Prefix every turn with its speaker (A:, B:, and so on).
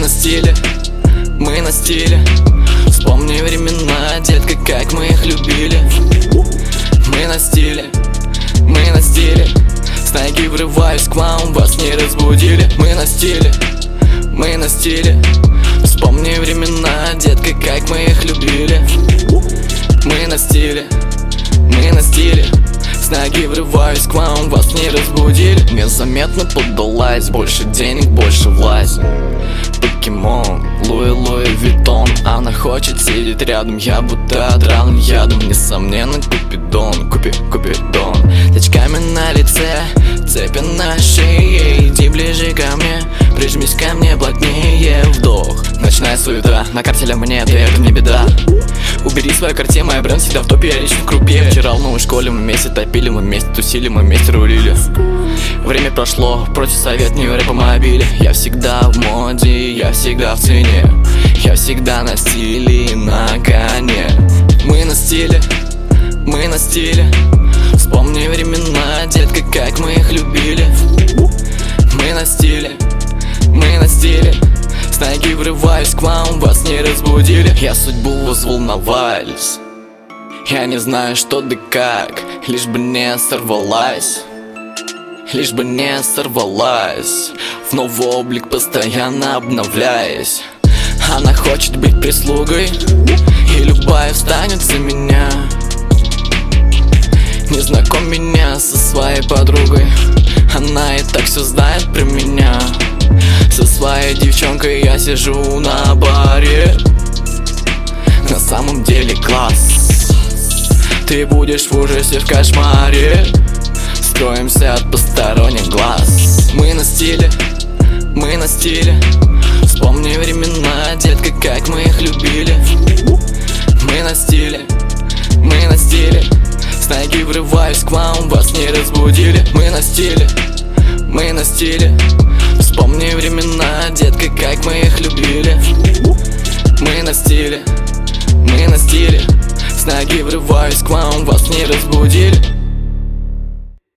A: на стиле, мы на стиле. Вспомни времена, детка, как мы их любили. Мы на стиле, мы на стиле. С ноги врываюсь к вам, вас не разбудили. Мы на стиле, мы на стиле. Вспомни времена, детка, как мы их любили. Мы на стиле, мы на стиле. С ноги врываюсь к вам, вас не разбудили. Незаметно поддалась, больше денег, больше власть. Покемон, Луи Виттон. Она хочет сидеть рядом, я будто отравлен ядом. Несомненно, Купидон, Купидон. Точками на лице, цепи на шее. Иди ближе ко мне, прижмись ко мне плотнее. Вдох, ночная суета, на карте монет, это не беда. Убери свою картину, моя бренд всегда в топе, я лично в крупе. Вчера в новой школе мы вместе топили, мы вместе тусили, мы вместе рулили. Время прошло, против совет не рэпа мобиле. Я всегда в моде, я всегда в цене. Я всегда на стиле и на коне. Мы на стиле, мы на стиле. Вспомни времена, детка, как мы их любили. Мы на стиле, мы на стиле. С ноги врываюсь к вам, вас не разбудили. Я судьбу возволновались. Я не знаю, что да как, лишь бы не сорвалась. Лишь бы не сорвалась. В новый облик постоянно обновляясь. Она хочет быть прислугой, и любая встанет за меня. Не знаком меня со своей подругой, она и так все знает про меня. Со своей девчонкой я сижу на баре. На самом деле класс. Ты будешь в ужасе, в кошмаре. Скроемся от посторонних глаз. Мы на стиле, мы на стиле. Вспомни времена, детка, как мы их любили. Мы на стиле, мы на стиле. С ноги врываюсь к вам, вас не разбудили. Мы на стиле, мы на стиле. Вспомни времена, детка, как мы их любили. Мы на стиле, мы на стиле. С ноги врываюсь к вам, вас не разбудили.